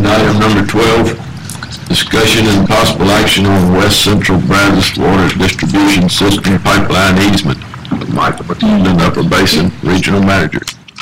Agenda item number 12, discussion and possible action on West Central Brazos Water Distribution System Pipeline Easement. Michael McClendon, Upper Basin Regional Manager.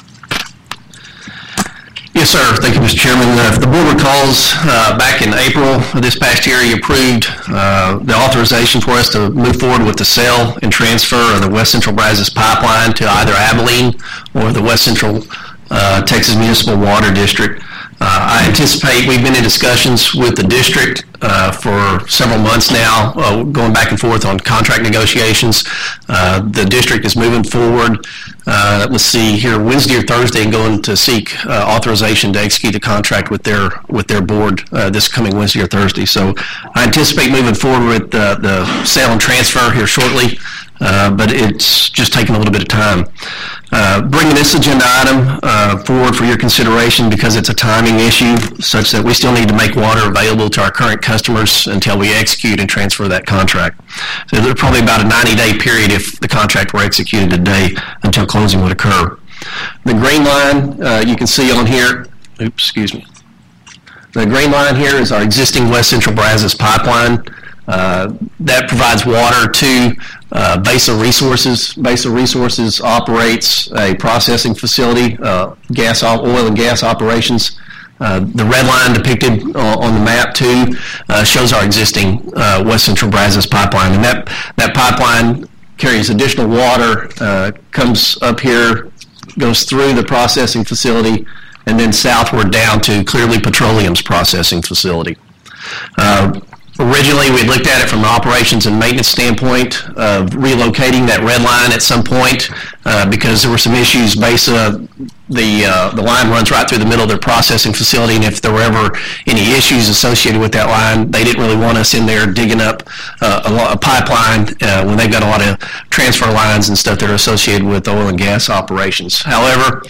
Yes, sir. Thank you, Mr. Chairman. If the board recalls, back in April of this past year, you approved the authorization for us to move forward with the sale and transfer of the West Central Brazos Pipeline to either Abilene or the West Central Texas Municipal Water District. I anticipate we've been in discussions with the district for several months now, going back and forth on contract negotiations. The district is moving forward. Let's see here, Wednesday or Thursday, and going to seek authorization to execute the contract with their board this coming Wednesday or Thursday. So I anticipate moving forward with the sale and transfer here shortly. But it's just taking a little bit of time. Bringing this agenda item forward for your consideration because it's a timing issue such that we still need to make water available to our current customers until we execute and transfer that contract. So there's probably about a 90-day period if the contract were executed today until closing would occur. The green line you can see on here, the green line here is our existing West Central Brazos pipeline. That provides water to Besa Resources. Besa Resources operates a processing facility, oil and gas operations. The red line depicted on the map too shows our existing West Central Brazos pipeline, and that pipeline carries additional water, comes up here, goes through the processing facility, and then southward down to Clearly Petroleum's processing facility. Originally, we looked at it from an operations and maintenance standpoint of relocating that red line at some point because there were some issues. Besa, the line runs right through the middle of their processing facility, and if there were ever any issues associated with that line, they didn't really want us in there digging up a pipeline when they've got a lot of transfer lines and stuff that are associated with oil and gas operations. However,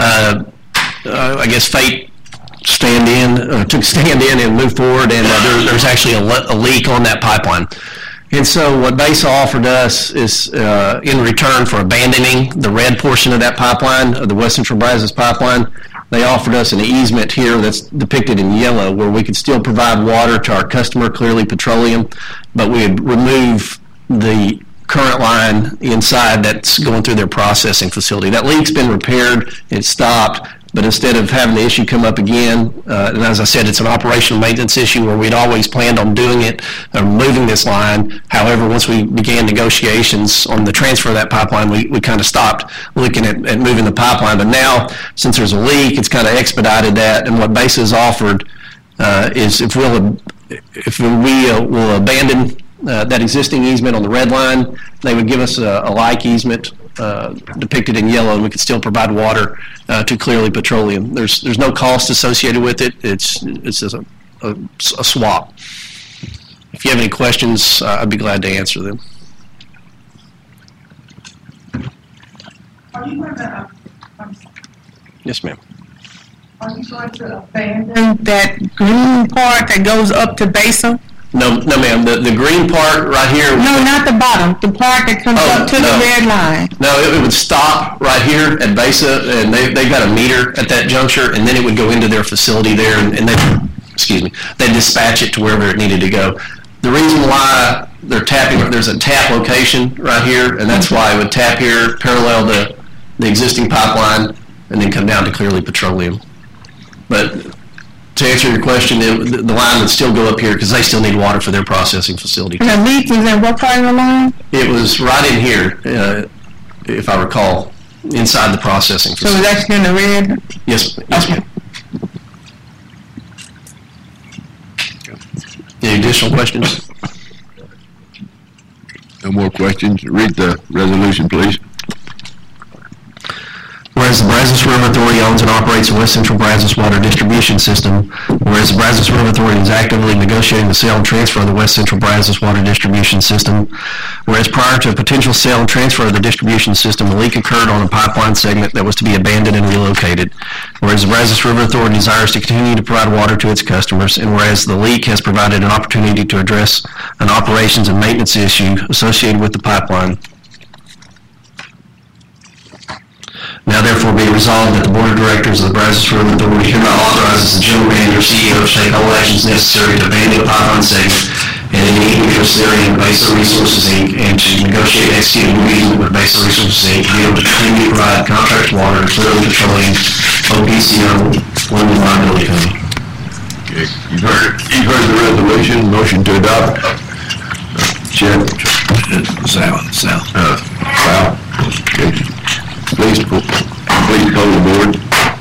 I guess fate took stand in and moved forward, and there's actually a leak on that pipeline. And so what Besa offered us is in return for abandoning the red portion of that pipeline, of the West Central Brazos pipeline, they offered us an easement here that's depicted in yellow where we could still provide water to our customer, Clearly Petroleum, but we would remove the current line inside that's going through their processing facility. That leak's been repaired, it stopped, but instead of having the issue come up again, and as I said, it's an operational maintenance issue where we'd always planned on doing it, moving this line. However, once we began negotiations on the transfer of that pipeline, we kind of stopped looking at moving the pipeline. But now, since there's a leak, it's kind of expedited that. And what Besa has offered is if we will abandon that existing easement on the red line, they would give us a like easement depicted in yellow, and we could still provide water to Clearly Petroleum. There's no cost associated with it. It's just a swap. If you have any questions, I'd be glad to answer them. Are you going to, Yes, ma'am. are you going to abandon that green part that goes up to Besa? No, ma'am. The green part right here. No, not the bottom. The part that comes up to the red line. No, it would stop right here at Besa, and they've got a meter at that juncture, and then it would go into their facility there, and they dispatch it to wherever it needed to go. The reason why they're tapping, there's a tap location right here, and that's why it would tap here, parallel the existing pipeline, and then come down to Clearly Petroleum. But to answer your question, the line would still go up here because they still need water for their processing facility. And the leak was in what part of the line? It was right in here, if I recall, inside the processing facility. So that's in the red? Yes, ma'am. Any additional questions? No more questions. Read the resolution, please. Whereas the Brazos River Authority owns and operates the West Central Brazos Water Distribution System, whereas the Brazos River Authority is actively negotiating the sale and transfer of the West Central Brazos Water Distribution System, whereas prior to a potential sale and transfer of the distribution system, a leak occurred on a pipeline segment that was to be abandoned and relocated, whereas the Brazos River Authority desires to continue to provide water to its customers, and whereas the leak has provided an opportunity to address an operations and maintenance issue associated with the pipeline. Now therefore be resolved that the Board of Directors of the Brazos River Authority hereby authorizes the General Manager or CEO to take all actions necessary to abandon the pipeline segment and any interest therein in Besa Resources, Inc., and to negotiate and execute a new easement with Besa Resources, Inc., to be able to continue to provide contract water to Clearwater Petroleum, OPCO, Limited Liability Company. Okay, you've heard the resolution, motion to adopt. Chad? Sal. Okay. Please poll the board.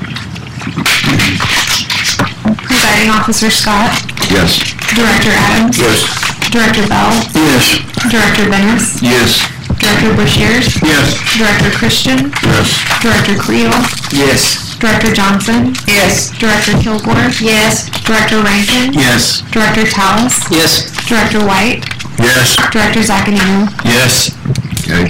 Presiding Officer Scott, Yes. Director Adams, Yes. Director Bell, Yes. Director Dennis, Yes. Director Bushiers, Yes. Director Christian, Yes. Director Creel, Yes. Director Johnson, Yes. Director Kilgore, yes, Director Rankin, Yes. Director Tallis, Yes. Director White, Yes. Director Zaccanino. Yes.